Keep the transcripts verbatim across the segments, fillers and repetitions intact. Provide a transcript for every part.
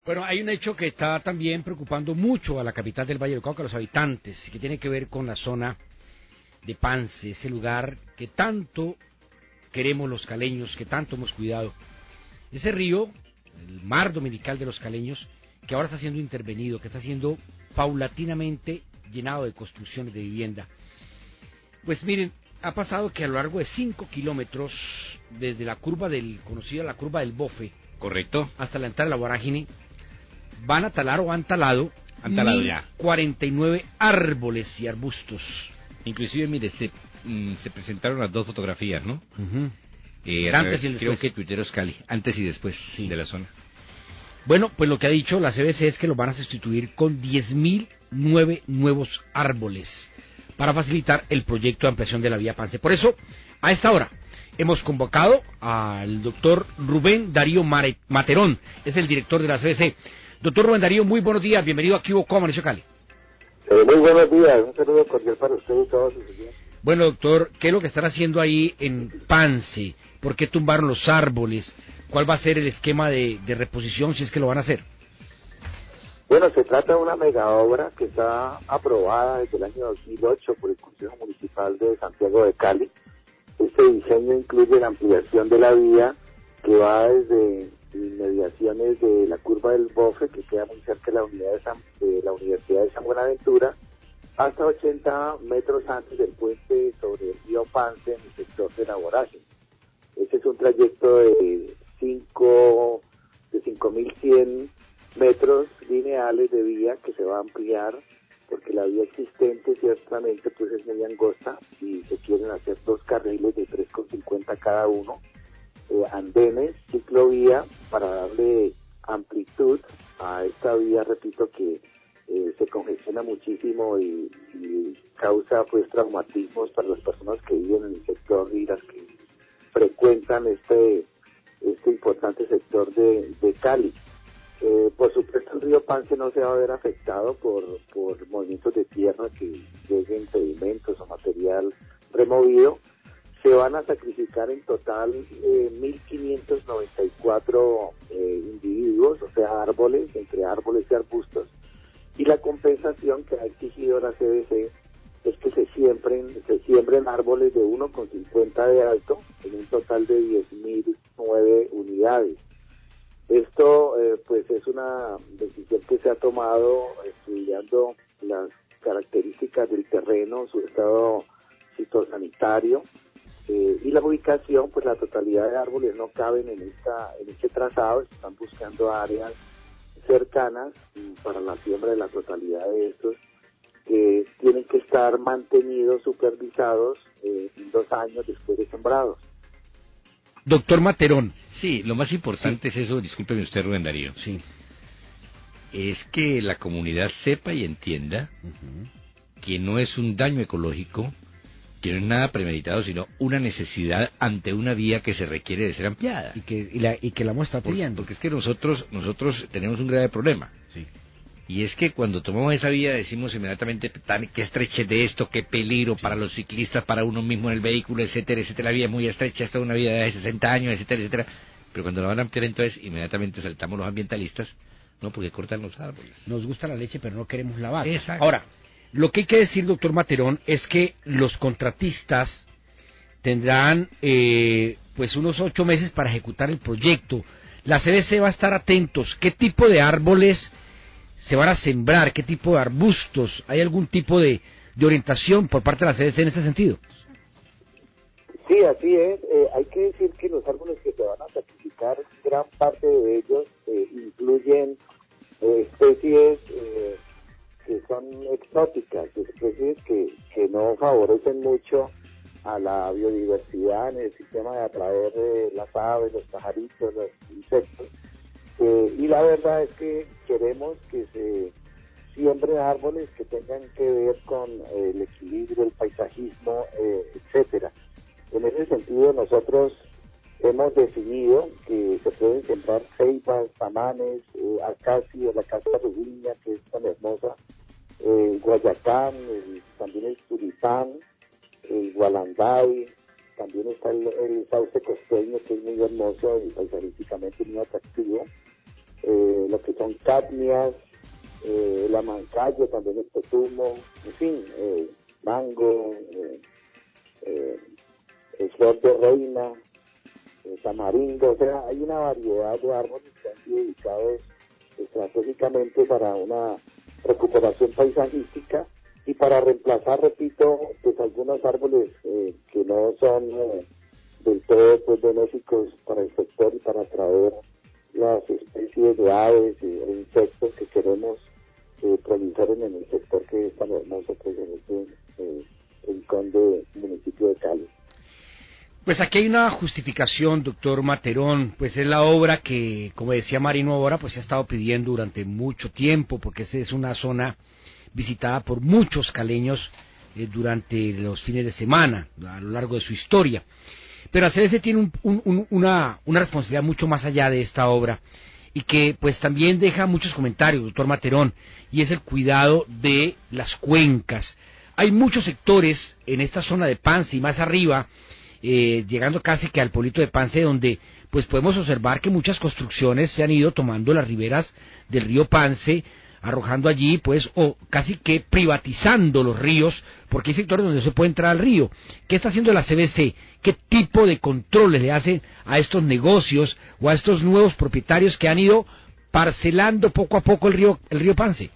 Bueno, hay un hecho que está también preocupando mucho a la capital del Valle del Cauca, a los habitantes, que tiene que ver con la zona de Pance, ese lugar que tanto queremos los caleños, que tanto hemos cuidado. Ese río, el mar dominical de los caleños, que ahora está siendo intervenido, que está siendo paulatinamente llenado de construcciones de vivienda. Pues miren, ha pasado que a lo largo de cinco kilómetros, desde la curva del, conocida la curva del Bofe, correcto, hasta la entrada de la vorágine, van a talar o han talado, han talado ya cuarenta y nueve árboles y arbustos. Inclusive, mire, se, mm, se presentaron las dos fotografías, ¿no? Uh-huh. Eh, antes y después. Creo que Tuiteros Cali, antes y después, sí, de la zona. Bueno, pues lo que ha dicho la C B C es que los van a sustituir con diez mil nueve nuevos árboles para facilitar el proyecto de ampliación de la vía Pance. Por eso, a esta hora, hemos convocado al doctor Rubén Darío Mare, Materón, es el director de la C B C. Doctor Rubén Darío, muy buenos días, bienvenido aquí a Bocó, Amaneció Cali. Eh, muy buenos días, un saludo cordial para usted y todos sus días. Bueno, doctor, ¿qué es lo que están haciendo ahí en Pance? ¿Por qué tumbaron los árboles? ¿Cuál va a ser el esquema de, de reposición, si es que lo van a hacer? Bueno, se trata de una mega obra que está aprobada desde el año dos mil ocho por el Consejo Municipal de Santiago de Cali. Este diseño incluye la ampliación de la vía que va desde inmediaciones de la curva del Bofe, que queda muy cerca de la, unidad de, San, de la Universidad de San Buenaventura, hasta ochenta metros antes del puente sobre el río Pance en el sector de la vorágine. Este es un trayecto de cinco de cinco mil cien metros lineales de vía que se va a ampliar porque la vía existente ciertamente pues es muy angosta y se quieren hacer dos carriles de tres con cincuenta cada uno, eh, andenes, ciclovía para darle amplitud a esta vía, repito que eh, se congestiona muchísimo y, y causa pues traumatismos para las personas que viven en el sector y las que frecuentan este este importante sector de, de Cali. Eh, por supuesto el río Pance no se va a ver afectado por, por movimientos de tierra que lleguen sedimentos o material removido. Se van a sacrificar en total eh, mil quinientos noventa y cuatro eh, individuos, o sea árboles, entre árboles y arbustos, y la compensación que ha exigido la C B C es que se siembren, se siembren árboles de uno con cincuenta de alto en un total de diez mil nueve unidades. Esto eh, pues es una decisión que se ha tomado estudiando las características del terreno, su estado fitosanitario eh, y la ubicación, pues la totalidad de árboles no caben en esta en este trazado, se están buscando áreas cercanas para la siembra de la totalidad de estos que tienen que estar mantenidos, supervisados eh, en dos años después de sembrados. Doctor Materón. Sí, lo más importante sí. es eso, discúlpeme usted, Rubén Darío. Sí. Es que la comunidad sepa y entienda uh-huh. que no es un daño ecológico, que no es nada premeditado, sino una necesidad ante una vía que se requiere de ser ampliada. Y que, y la, y que la muestra pidiendo. Porque es que nosotros, nosotros tenemos un grave problema. Sí. Y es que cuando tomamos esa vía decimos inmediatamente tan, qué estrechez de esto, qué peligro sí. para los ciclistas, para uno mismo en el vehículo, etcétera, etcétera. La vía es muy estrecha, esta es una vía de sesenta años, etcétera, etcétera. Pero cuando la van a ampliar entonces inmediatamente saltamos los ambientalistas, no, porque cortan los árboles. Nos gusta la leche pero no queremos la vaca. Exacto. Ahora, lo que hay que decir, doctor Materón, es que los contratistas tendrán eh, pues unos ocho meses para ejecutar el proyecto. La C B C va a estar atentos. ¿Qué tipo de árboles se van a sembrar? ¿Qué tipo de arbustos? ¿Hay algún tipo de, de orientación por parte de la C B C en ese sentido? Sí, así es. Eh, hay que decir que los árboles que se van a sacrificar, gran parte de ellos eh, incluyen eh, especies eh, que son exóticas, especies que, que no favorecen mucho a la biodiversidad en el sistema de atraer eh, las aves, los pajaritos, los insectos. Eh, y la verdad es que queremos que se siembren árboles que tengan que ver con eh, el equilibrio, el paisajismo, eh, etcétera. En ese sentido nosotros hemos definido que se pueden sembrar ceibas, tamanes, eh, acacias, la casa rubiña que es tan hermosa, eh, guayacán, el, también el tulipán, el gualanday, también está el, el sauce costeño que es muy hermoso y paisajísticamente muy atractivo. eh, lo que son cadmias, eh, la mancayo, también el totumo, en fin, eh, mango, eh, eh, el flor de reina, eh, tamarindo, o sea, hay una variedad de árboles que han sido dedicados estratégicamente para una recuperación paisajística y para reemplazar, repito, pues algunos árboles eh, que no son eh, del todo pues benéficos para el sector y para atraer las especies de aves e insectos que queremos eh, proliferen en el sector que es tan hermoso pues en este eh, rincón del municipio de Cali. Pues aquí hay una justificación, doctor Materón, pues es la obra que, como decía Marino ahora, pues se ha estado pidiendo durante mucho tiempo, porque esa es una zona visitada por muchos caleños eh, durante los fines de semana, a lo largo de su historia. Pero A C B C tiene un, un, un, una, una responsabilidad mucho más allá de esta obra, y que pues también deja muchos comentarios, doctor Materón, y es el cuidado de las cuencas. Hay muchos sectores en esta zona de Pance y más arriba, Eh, llegando casi que al pueblito de Pance, donde pues podemos observar que muchas construcciones se han ido tomando las riberas del río Pance, arrojando allí pues o casi que privatizando los ríos, porque hay sectores donde no se puede entrar al río. ¿Qué está haciendo la C B C? ¿Qué tipo de controles le hacen a estos negocios o a estos nuevos propietarios que han ido parcelando poco a poco el río el río Pance?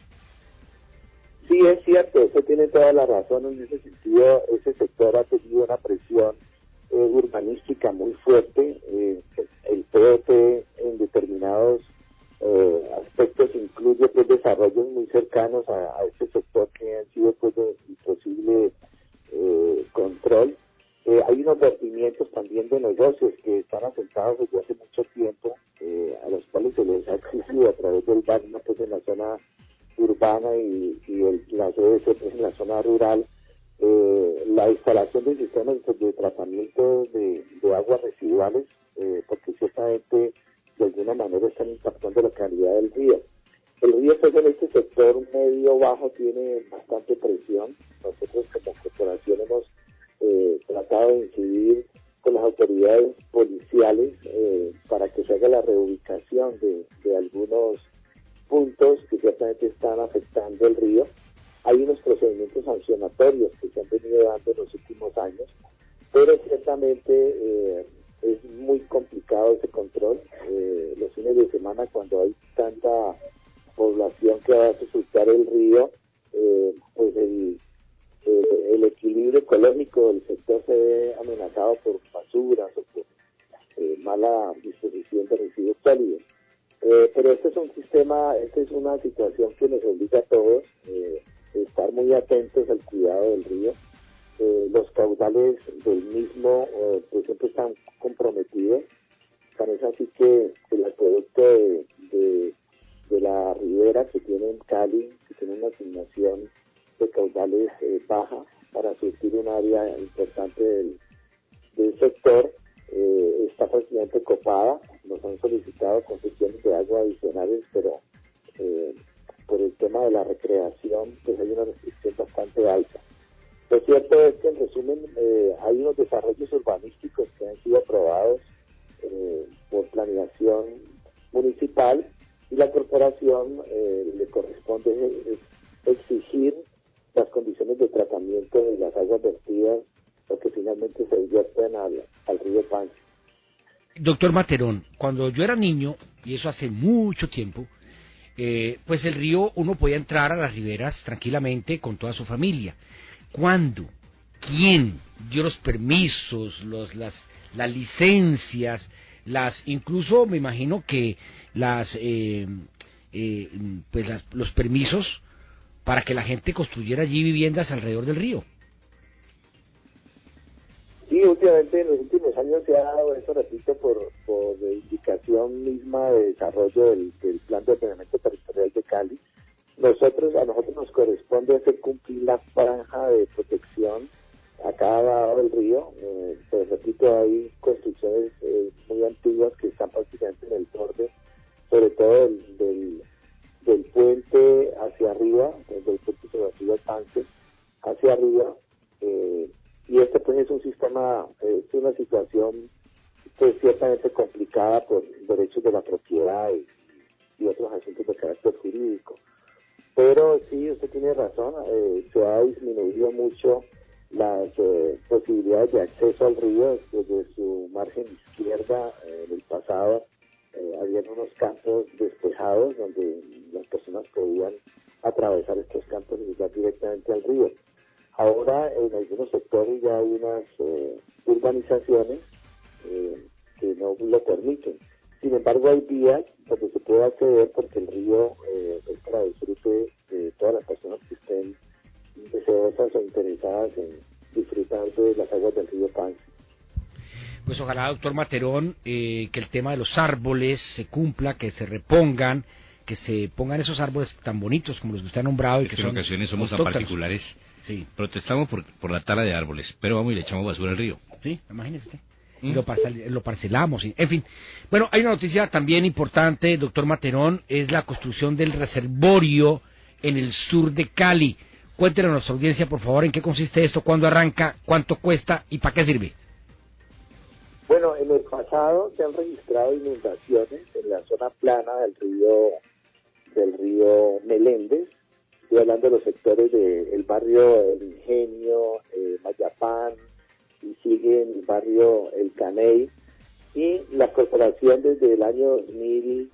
Sí, es cierto, usted tiene toda la razón en ese sentido. Ese sector ha tenido una presión eh, urbanística muy fuerte. Eh, el P O T en determinados eh, aspectos incluye pues desarrollos muy cercanos a, a este sector que han sido pues de imposible eh, control. Eh, hay unos vertimientos también de negocios que están asentados desde hace mucho tiempo, eh, a los cuales se les ha crecido a través del barrio pues en la zona urbana y, y el, la C B C pues en la zona rural. Eh, la instalación de sistemas de tratamiento de, de aguas residuales, eh, porque ciertamente de alguna manera están impactando la calidad del río. El río pues en este sector medio bajo tiene bastante presión. Nosotros como corporación hemos eh, tratado de incidir con las autoridades policiales eh, para que se haga la reubicación de, de algunos puntos que ciertamente están afectando el río. Hay unos procedimientos sancionatorios que se han venido dando en los últimos años, pero ciertamente eh, es muy complicado ese control. Eh, los fines de semana, cuando hay tanta población que va a disfrutar el río, eh, pues el, el, el equilibrio ecológico del sector se ve amenazado por basuras o por eh, mala disposición de residuos sólidos. Eh, pero este es un sistema, esta es una situación que nos obliga a todos eh, a estar muy atentos al cuidado del río. Eh, los caudales del mismo eh, pues siempre están comprometidos. Tan es así que el acueducto de, de, de la ribera que tiene en Cali, que tiene una asignación de caudales eh, baja para surtir un área importante del, del sector, eh, está prácticamente copada. Nos han solicitado concesiones de agua adicionales, pero eh, por el tema de la recreación pues hay una restricción bastante alta. Lo cierto es que en resumen eh, hay unos desarrollos urbanísticos que han sido aprobados eh, por planeación municipal, y la corporación eh, le corresponde exigir las condiciones de tratamiento de las aguas vertidas o que finalmente se vierten al, al río Pance. Doctor Materón, cuando yo era niño, y eso hace mucho tiempo, eh, pues el río uno podía entrar a las riberas tranquilamente con toda su familia. ¿Cuándo? ¿Quién dio los permisos, los, las, las licencias, las, incluso me imagino que las, eh, eh, pues las, los permisos para que la gente construyera allí viviendas alrededor del río? Sí, últimamente en los últimos años se ha dado eso, repito, por, por indicación misma de desarrollo del, del Plan de Ordenamiento Territorial de Cali. Nosotros, a nosotros nos corresponde hacer cumplir la franja de protección a cada lado del río. Eh, pues repito, hay construcciones eh, muy antiguas que están prácticamente en el borde, sobre todo del, del, del puente hacia arriba, desde el puente sobre el río Pance, hacia arriba, eh, y este pues es un sistema, eh, es una situación pues ciertamente complicada por derechos de la propiedad y, y otros asuntos de carácter jurídico. Pero sí, usted tiene razón, eh, se ha disminuido mucho las eh, posibilidades de acceso al río. Desde su margen izquierda, eh, en el pasado, eh, habían unos campos despejados donde las personas podían atravesar estos campos y llegar directamente al río. Ahora en algunos sectores ya hay unas eh, urbanizaciones eh, que no lo permiten. Sin embargo, hay vías donde se puede acceder porque el río eh, es para disfrute de todas las personas que estén deseosas o interesadas en disfrutar de las aguas del río Pance. Pues ojalá, doctor Materón, eh, que el tema de los árboles se cumpla, que se repongan, que se pongan esos árboles tan bonitos como los que usted ha nombrado. Es y que, que son en ocasiones somos tan autóctonos. particulares. Sí. Protestamos por, por la tala de árboles, pero vamos y le echamos basura al río. Sí, imagínese usted. ¿Mm? Y lo, parcel, lo parcelamos, y, en fin. Bueno, hay una noticia también importante, doctor Materón, es la construcción del reservorio en el sur de Cali. Cuéntenos a nuestra audiencia, por favor, en qué consiste esto, cuándo arranca, cuánto cuesta y para qué sirve. Bueno, en el pasado se han registrado inundaciones en la zona plana del río del río Meléndez. Estoy hablando de los sectores del barrio El Ingenio, eh, Mayapán, y sigue en el barrio El Caney. Y la corporación desde el año dos mil,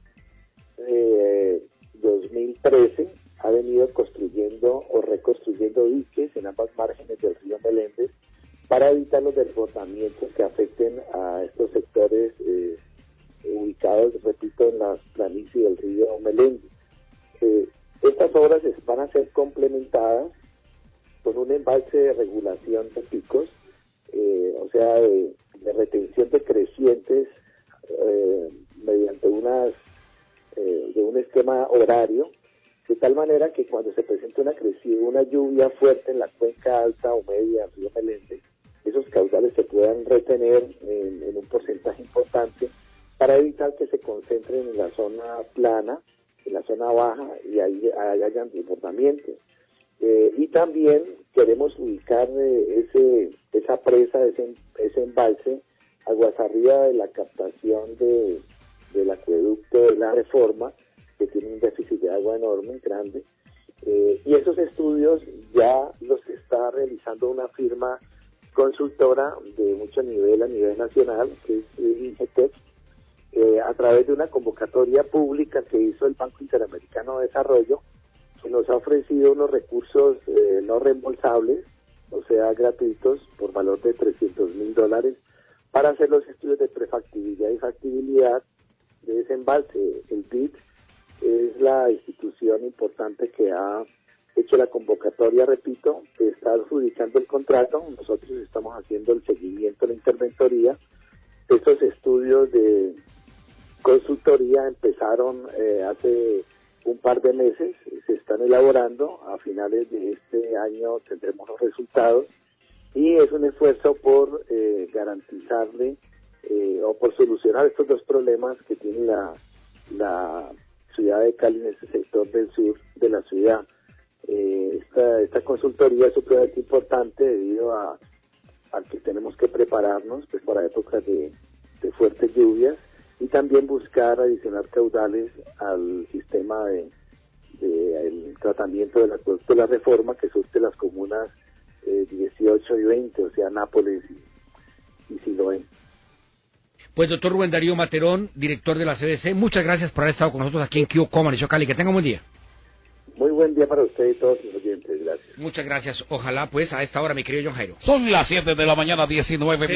eh, dos mil trece ha venido construyendo o reconstruyendo diques en ambas márgenes del río Meléndez para evitar los desbordamientos que afecten a estos sectores eh, ubicados, repito, en las planicies del río Meléndez. Eh, estas obras van a ser complementadas con un embalse de regulación de picos, eh, o sea, de, de retención de crecientes eh, mediante unas eh, de un esquema horario, de tal manera que cuando se presente una creciente, una lluvia fuerte en la cuenca alta o media del río Meléndez, esos caudales se puedan retener en, en un porcentaje importante para evitar que se concentren en la zona plana, en la zona baja, y ahí, ahí hayan desbordamientos. Eh, y también queremos ubicar eh, ese esa presa, ese, ese embalse, aguas arriba de la captación de, del acueducto de la Reforma, que tiene un déficit de agua enorme, grande. Eh, y esos estudios ya los está realizando una firma consultora de mucho nivel a nivel nacional, que es Ingetec, eh, a través de una convocatoria pública que hizo el Banco Interamericano de Desarrollo, que nos ha ofrecido unos recursos eh, no reembolsables, o sea, gratuitos, por valor de trescientos mil dólares, para hacer los estudios de prefactibilidad y factibilidad de ese embalse. El B I D es la institución importante que ha hecho la convocatoria, repito, que está adjudicando el contrato. Nosotros estamos haciendo el seguimiento, la interventoría. Estos estudios de consultoría empezaron eh, hace un par de meses, se están elaborando. A finales de este año tendremos los resultados, y es un esfuerzo por eh, garantizarle eh, o por solucionar estos dos problemas que tiene la, la ciudad de Cali en este sector del sur de la ciudad. Eh, esta, esta consultoría es supremamente importante debido a, a que tenemos que prepararnos pues para épocas de, de fuertes lluvias, y también buscar adicionar caudales al sistema de, de el tratamiento del acueducto de la Reforma, que surte las comunas eh, dieciocho y veinte, o sea, Nápoles y, y Siloé. Pues doctor Rubén Darío Materón, director de la C B C, muchas gracias por haber estado con nosotros aquí en Q Coma, Cali. Que tenga un buen día. Muy buen día para usted y todos los oyentes. Gracias. Muchas gracias. Ojalá, pues, a esta hora, mi querido John Jairo. Son las siete de la mañana, diecinueve